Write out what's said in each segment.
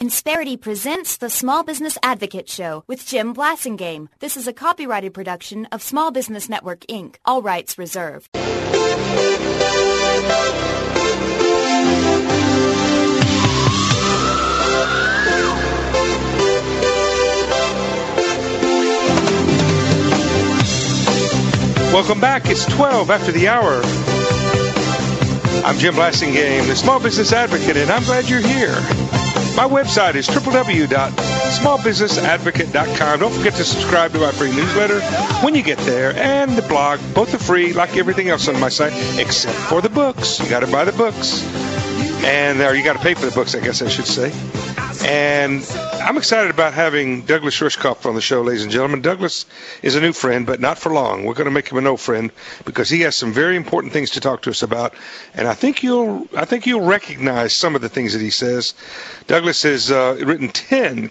Insperity presents the Small Business Advocate Show with Jim Blasingame. This is a copyrighted production of Small Business Network, Inc. All rights reserved. Welcome back. It's 12 after the hour. I'm Jim Blasingame, the Small Business Advocate, and I'm glad you're here. My website is www.smallbusinessadvocate.com. Don't forget to subscribe to my free newsletter when you get there, and the blog. Both are free, like everything else on my site, except for the books. You got to buy the books, or you got to pay for the books, I guess I should say. And I'm excited about having Douglas Rushkoff on the show, ladies and gentlemen. Douglas is a new friend, but not for long. We're going to make him an old friend because he has some very important things to talk to us about, and I think you'll recognize some of the things that he says. Douglas has written 10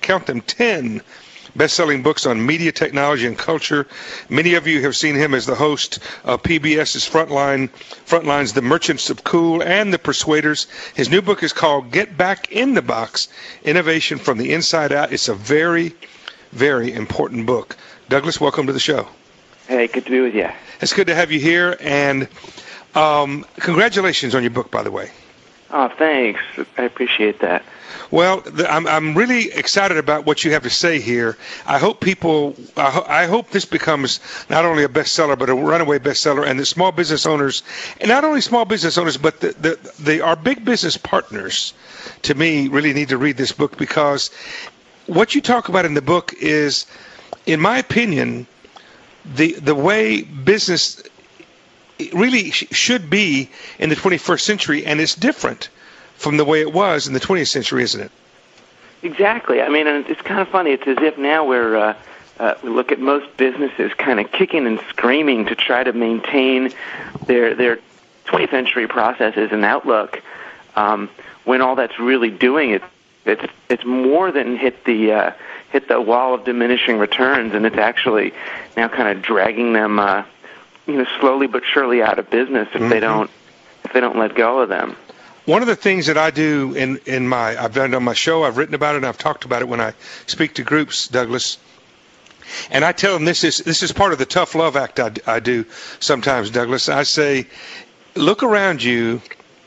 best-selling books on media, technology, and culture. Many of you have seen him as the host of PBS's Frontline's The Merchants of Cool and The Persuaders. His new book is called Get Back in the Box, Innovation from the Inside Out. It's a very, very important book. Douglas, welcome to the show. Hey, good to be with you. It's good to have you here, and congratulations on your book, by the way. Oh, thanks. I appreciate that. Well, I'm really excited about what you have to say here. I hope this becomes not only a bestseller, but a runaway bestseller, and that small business owners, and not only small business owners, but our big business partners, to me, really need to read this book, because what you talk about in the book is, in my opinion, the way business really should be in the 21st century, and it's different from the way it was in the 20th century, isn't it? Exactly. I mean, it's kind of funny. It's as if now we look at most businesses kind of kicking and screaming to try to maintain their 20th century processes and outlook, when all that's really doing it's more than hit the wall of diminishing returns, and it's actually now kind of dragging them slowly but surely out of business if they don't let go of them. One of the things that I do I've done it on my show, I've written about it, and I've talked about it when I speak to groups, Douglas, and I tell them this is part of the tough love act I do sometimes, Douglas. I say, look around you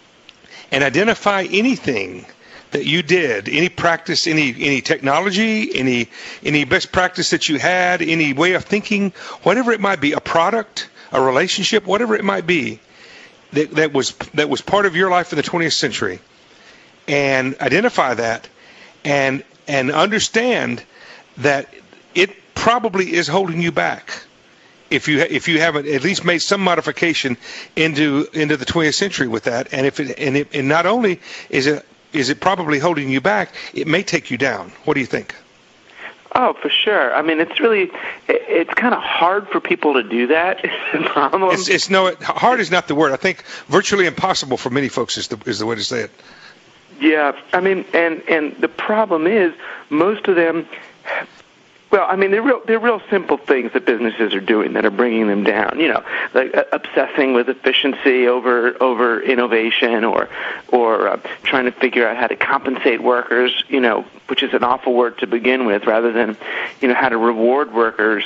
and identify anything that you did, any practice, any technology, any best practice that you had, any way of thinking, whatever it might be, a product, a relationship, whatever it might be, that was part of your life in the 20th century, and identify that, and understand that it probably is holding you back if you haven't at least made some modification into the 20th century with that, and not only is it probably holding you back, it may take you down. What do you think? Oh, for sure. I mean, it's kind of hard for people to do that. Hard is not the word. I think virtually impossible for many folks is the way to say it. Yeah, I mean, and the problem is most of them. Well, I mean, they're real simple things that businesses are doing that are bringing them down. Like obsessing with efficiency over innovation, or trying to figure out how to compensate workers. Which is an awful word to begin with, rather than how to reward workers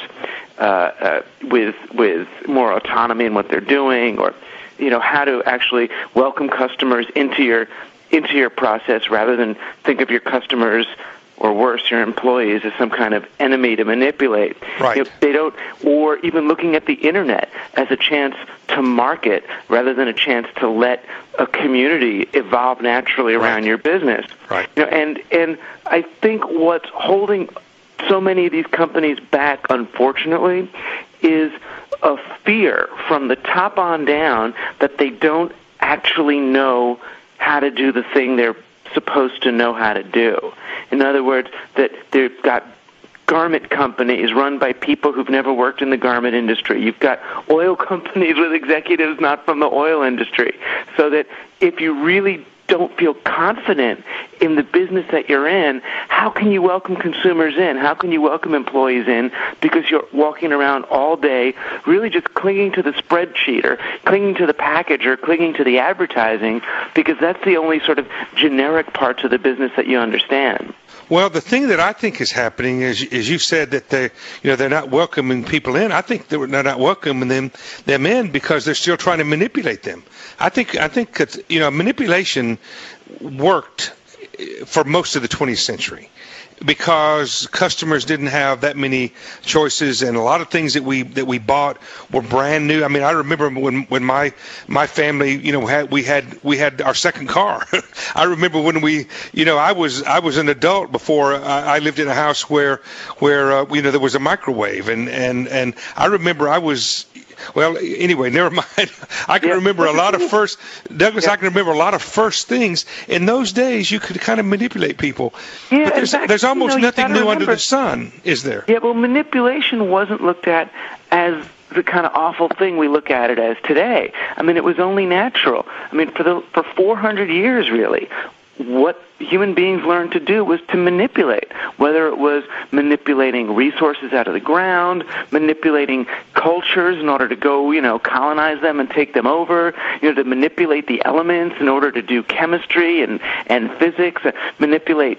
with more autonomy in what they're doing, or how to actually welcome customers into your process, rather than think of your customers, or worse, your employees, as some kind of enemy to manipulate. Right. They don't, or even looking at the internet as a chance to market rather than a chance to let a community evolve naturally around your business. Right. And I think what's holding so many of these companies back, unfortunately, is a fear from the top on down that they don't actually know how to do the thing they're supposed to know how to do. In other words, that they've got garment companies run by people who've never worked in the garment industry. You've got oil companies with executives not from the oil industry. So that if you really don't feel confident in the business that you're in, how can you welcome consumers in? How can you welcome employees in? Because you're walking around all day really just clinging to the spreadsheet, or clinging to the package, or clinging to the advertising, because that's the only sort of generic parts of the business that you understand. Well, the thing that I think is happening is you said that they're not welcoming people in. I think they're not welcoming them in because they're still trying to manipulate them. I think manipulation worked for most of the 20th century because customers didn't have that many choices, and a lot of things that we bought were brand new. I mean, I remember when my family, we had our second car. I remember when I was an adult before I lived in a house where there was a microwave, and I remember I was. Well, anyway, never mind. I can remember a lot of first, Douglas, I can remember a lot of first things. In those days, you could kind of manipulate people. Yeah, but there's almost nothing new under the sun, is there? Yeah, well, manipulation wasn't looked at as the kind of awful thing we look at it as today. I mean, it was only natural. I mean, for 400 years, really, what human beings learned to do was to manipulate, whether it was manipulating resources out of the ground, manipulating cultures in order to go, colonize them and take them over, to manipulate the elements in order to do chemistry and physics, manipulate,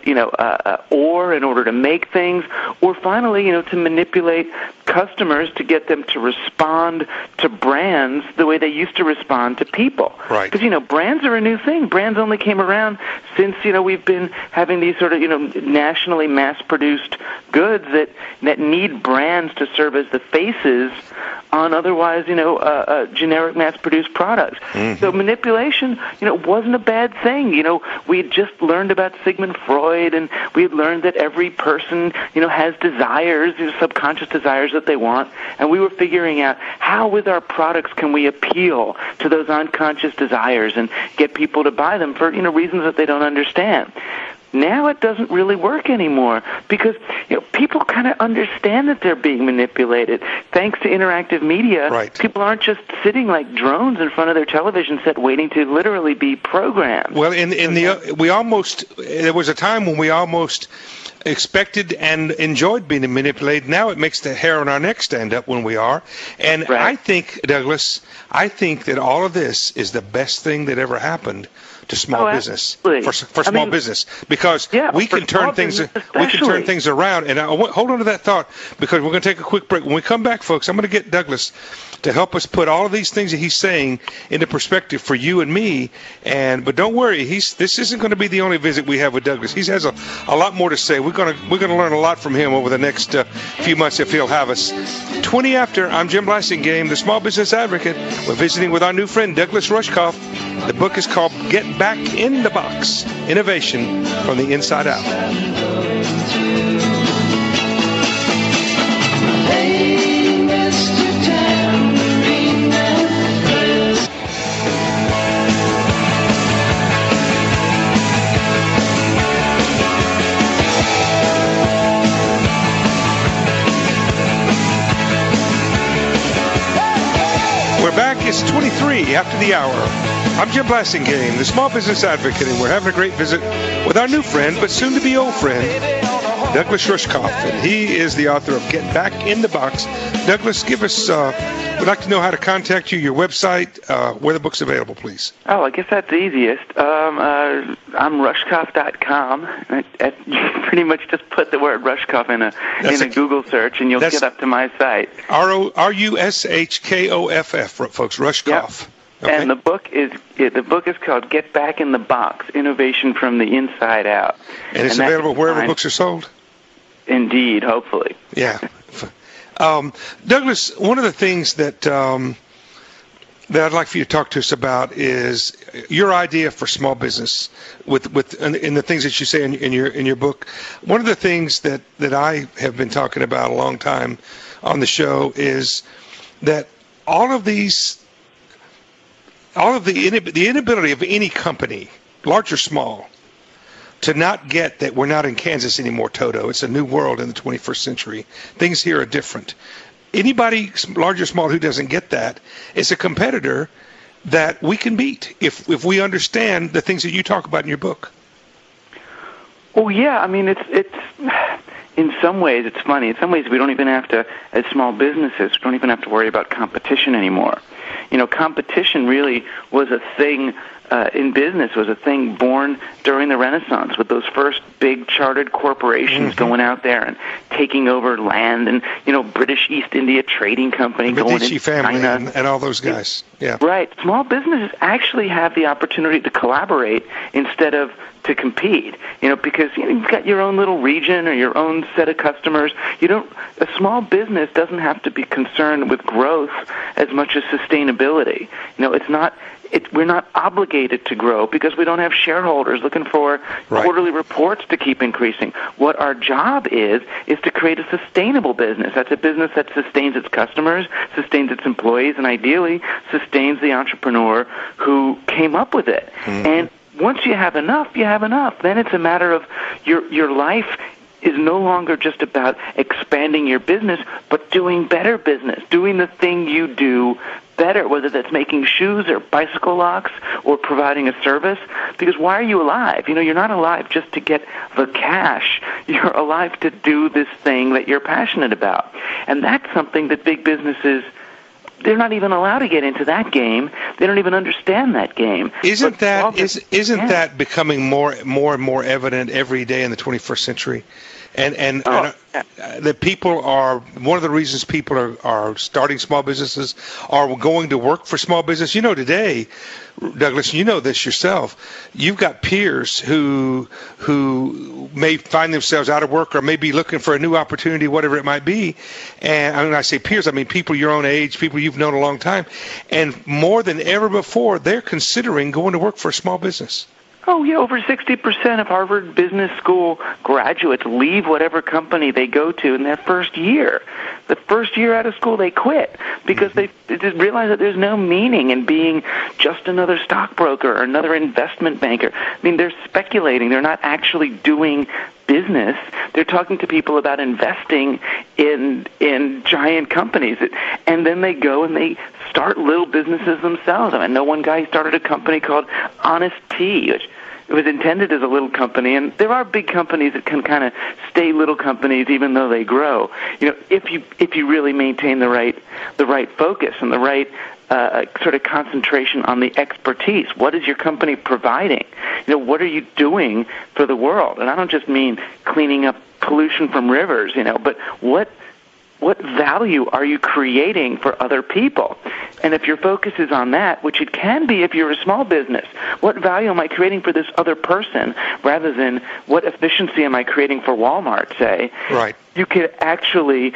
ore in order to make things, or finally, to manipulate customers to get them to respond to brands the way they used to respond to people. Right. Because, brands are a new thing. Brands only came around since, we've been having these sort of, nationally mass-produced goods that need brands to serve as the faces on otherwise, generic mass-produced products. Mm-hmm. So manipulation, wasn't a bad thing. We had just learned about Sigmund Freud, and we had learned that every person, has desires, subconscious desires that they want, and we were figuring out how with our products can we appeal to those unconscious desires and get people to buy them for, reasons that they don't understand. Now it doesn't really work anymore because people kind of understand that they're being manipulated. Thanks to interactive media, right. People aren't just sitting like drones in front of their television set waiting to literally be programmed. Well, there was a time when we almost expected and enjoyed being manipulated. Now it makes the hair on our neck stand up when we are. And right. I think, Douglas, that all of this is the best thing that ever happened to small business, for small business, because we can turn things around. And hold on to that thought, because we're going to take a quick break. When we come back, folks, I'm going to get Douglas to help us put all of these things that he's saying into perspective for you and me. But don't worry, this isn't going to be the only visit we have with Douglas. He has a lot more to say. We're going to learn a lot from him over the next few months if he'll have us. 20 after, I'm Jim Blasingame, the Small Business Advocate. We're visiting with our new friend Douglas Rushkoff. The book is called Get Back in the Box: Innovation from the Inside Out. Hey, Mr. Tambourine Man. We're back. It's 23 after the hour. I'm Jim Blasingame, the Small Business Advocate, and we're having a great visit with our new friend, but soon-to-be old friend, Douglas Rushkoff, and he is the author of Get Back in the Box. Douglas, give us, we'd like to know how to contact you, your website, where the book's available, please. Oh, I guess that's the easiest. I'm Rushkoff.com. You pretty much just put the word Rushkoff in a Google search, and you'll get up to my site. Rushkoff, folks, Rushkoff. Yep. Okay. And the book is called Get Back in the Box: Innovation from the Inside Out. And it's available wherever books are sold? Indeed, hopefully. Yeah. Douglas, one of the things that I'd like for you to talk to us about is your idea for small business in the things that you say in your book. One of the things that I have been talking about a long time on the show is that all of the inability of any company, large or small, to not get that we're not in Kansas anymore, Toto. It's a new world in the 21st century. Things here are different. Anybody, large or small, who doesn't get that is a competitor that we can beat if we understand the things that you talk about in your book. Oh, yeah. I mean, it's in some ways, it's funny. In some ways, we don't even have to, as small businesses, we don't even have to worry about competition anymore. Competition really was a thing in business was a thing born during the Renaissance, with those first big chartered corporations going out there and taking over land, and British East India Trading Company going into family China and all those guys. Yeah, right. Small businesses actually have the opportunity to collaborate instead of to compete, because you've got your own little region or your own set of customers. A small business doesn't have to be concerned with growth as much as sustainability. We're not obligated to grow because we don't have shareholders looking for quarterly reports to keep increasing. What our job is to create a sustainable business. That's a business that sustains its customers, sustains its employees, and ideally sustains the entrepreneur who came up with it. Mm-hmm. And once you have enough, you have enough. Then it's a matter of your life is no longer just about expanding your business, but doing better business, doing the thing you do better, whether that's making shoes or bicycle locks or providing a service. Because why are you alive? You're not alive just to get the cash. You're alive to do this thing that you're passionate about. And that's something that big businesses, they're not even allowed to get into that game. They don't even understand that game. Isn't that becoming more and more evident every day in the 21st century? And the people are, one of the reasons people are starting small businesses, are going to work for small business. Today, Douglas, you know this yourself, you've got peers who may find themselves out of work or may be looking for a new opportunity, whatever it might be. And when I say peers, I mean people your own age, people you've known a long time. And more than ever before, they're considering going to work for a small business. Oh, yeah, over 60% of Harvard Business School graduates leave whatever company they go to in their first year. The first year out of school, they quit because they just realize that there's no meaning in being just another stockbroker or another investment banker. I mean, they're speculating. They're not actually doing business. They're talking to people about investing in giant companies. And then they go and they start little businesses themselves. I know one guy started a company called Honest Tea, which it was intended as a little company, and there are big companies that can kind of stay little companies even though they grow. If you really maintain the right focus and the right sort of concentration on the expertise. What is your company providing? What are you doing for the world? And I don't just mean cleaning up pollution from rivers, but what value are you creating for other people? And if your focus is on that, which it can be if you're a small business, what value am I creating for this other person rather than what efficiency am I creating for Walmart, say? Right. You can actually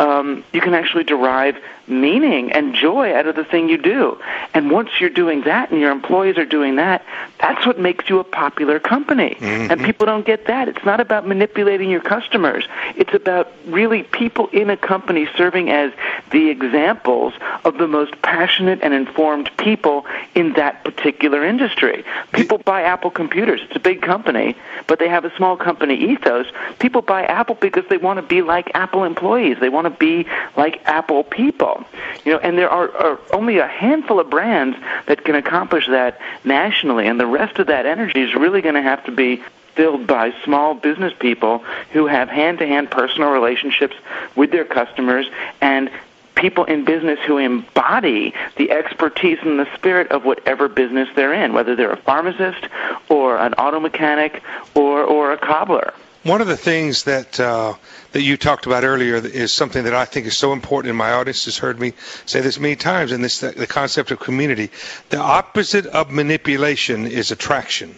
derive meaning and joy out of the thing you do. And once you're doing that and your employees are doing that, that's what makes you a popular company. Mm-hmm. And people don't get that. It's not about manipulating your customers. It's about really people in a company serving as the examples of the most passionate and informed people in that particular industry. People buy Apple computers. It's a big company, but they have a small company ethos. People buy Apple because they want to be like Apple employees. They want to be like Apple people. And there are only a handful of brands that can accomplish that nationally, and the rest of that energy is really going to have to be filled by small business people who have hand-to-hand personal relationships with their customers and people in business who embody the expertise and the spirit of whatever business they're in, whether they're a pharmacist or an auto mechanic or a cobbler. One of the things that you talked about earlier is something that I think is so important, and my audience has heard me say this many times, and this the concept of community. The opposite of manipulation is attraction,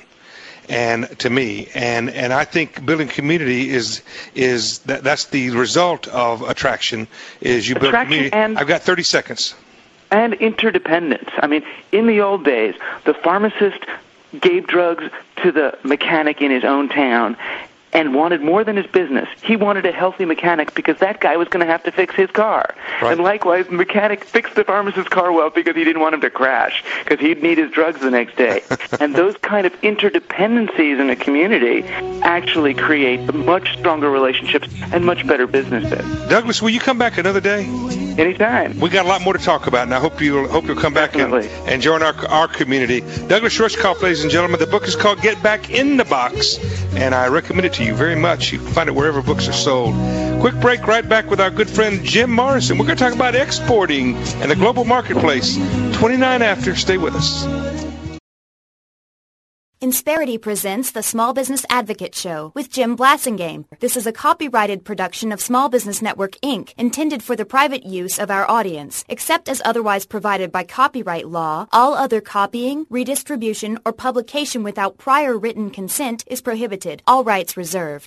and to me, and I think building community is that's the result of attraction. Is you build community. I've got 30 seconds. And interdependence. I mean, in the old days, the pharmacist gave drugs to the mechanic in his own town and wanted more than his business. He wanted a healthy mechanic because that guy was going to have to fix his car. Right. And likewise, the mechanic fixed the pharmacist's car well because he didn't want him to crash, because he'd need his drugs the next day. And those kind of interdependencies in a community actually create much stronger relationships and much better businesses. Douglas, will you come back another day? Anytime. We got a lot more to talk about, and I hope you'll come back and join our community. Douglas Rushkoff, ladies and gentlemen. The book is called Get Back in the Box, and I recommend it to you very much. You can find it wherever books are sold. Quick break, right back with our good friend Jim Morrison. We're going to talk about exporting and the global marketplace. 29 after. Stay with us. Insperity presents the Small Business Advocate Show with Jim Blasingame. This is a copyrighted production of Small Business Network, Inc., intended for the private use of our audience. Except as otherwise provided by copyright law, all other copying, redistribution, or publication without prior written consent is prohibited. All rights reserved.